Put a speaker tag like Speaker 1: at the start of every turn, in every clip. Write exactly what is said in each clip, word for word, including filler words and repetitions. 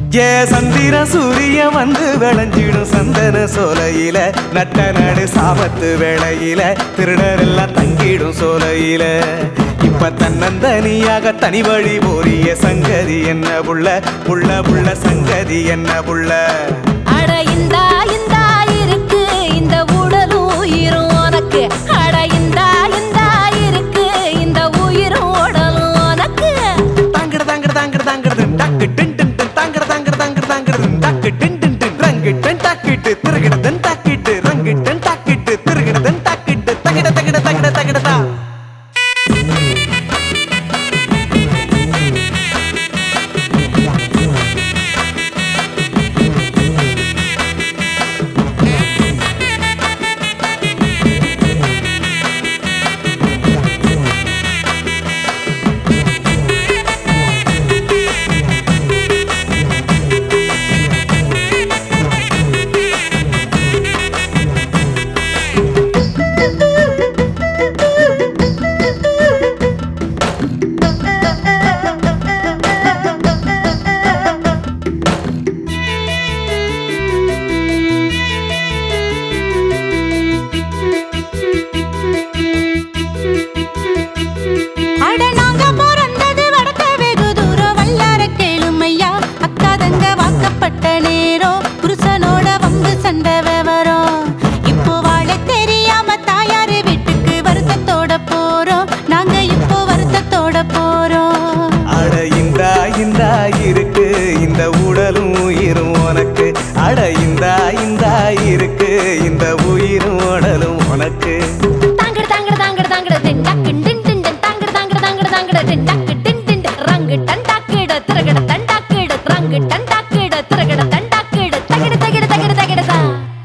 Speaker 1: ஏ சந்திர சூரிய வந்து விளைஞ்சிடும் சந்தன சோலையில நட்ட நடு சாபத்து வேளையில திருடர் எல்லாம் தங்கிடும் சோலையில இப்ப தன்னந்தனியாக தனி வழி போறிய சங்கதி என்ன புள்ள புள்ள புள்ள சங்கதி என்ன புள்ள
Speaker 2: அட இந்தா இந்தா இருக்கு இந்த உடலும் உயிரும் உனக்கு அட இந்தா இந்தா இருக்கு இந்த உயிரும் உடலும் உனக்கு
Speaker 1: தாங்கட தாங்கட தாங்கட தாங்கட டக்கு டின் டின் டின் தாங்கட தாங்கட தாங்கட தாங்கட டக்கு டின் டின் டின் ரங்கு டன் டக்கிட்டு திருகிட தன் டக்கிட்டு ரங்கு டன் டக்கிட்டு திருகிட தன் டக்கிட்டு தகிட தகிட தகிட தகிட தா இருக்கு இந்த உடலும் உயிரும் உனக்கு அட இந்தா இந்தா இருக்கு இந்த உயிரும் உடலும் உனக்கு
Speaker 2: தாங்கட தாங்கட தாங்கட தாங்கட டின் டக்கு டின் டின் தாங்கட தாங்கட தாங்கட தாங்கட டின் டக்கு டின் டின் ரங்கு டன் டக்கிட திருகட டன் டக்கிட ரங்கு டன் டக்கிட திருகட டன் டக்கிட தகிட தகிட தகிட தகிட தா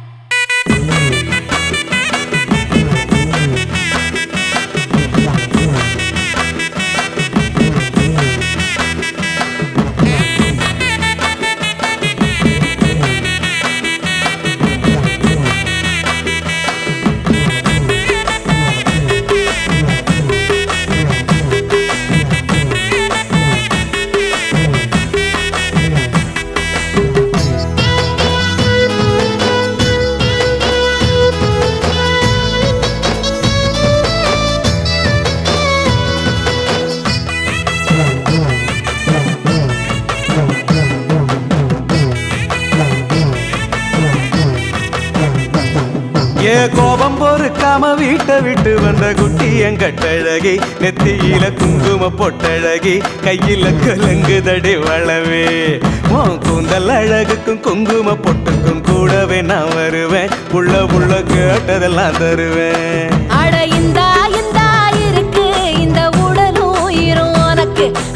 Speaker 1: ஏ கோபம் பொறுக்காம வீட்டை விட்டு வந்த குட்டி எங்கட்டழகி நெத்தியில குங்கும பொட்டழகி கையில கலங்குதடி வளவே உன் கூந்தல் அழகுக்கும் குங்கும பொட்டுக்கும் கூடவே நான் வருவேன் புள்ள புள்ள கேட்டதெல்லாம் தருவேன்
Speaker 2: அட இந்தா இந்தா இருக்கு இந்த உடலும் உயிரும் உனக்கு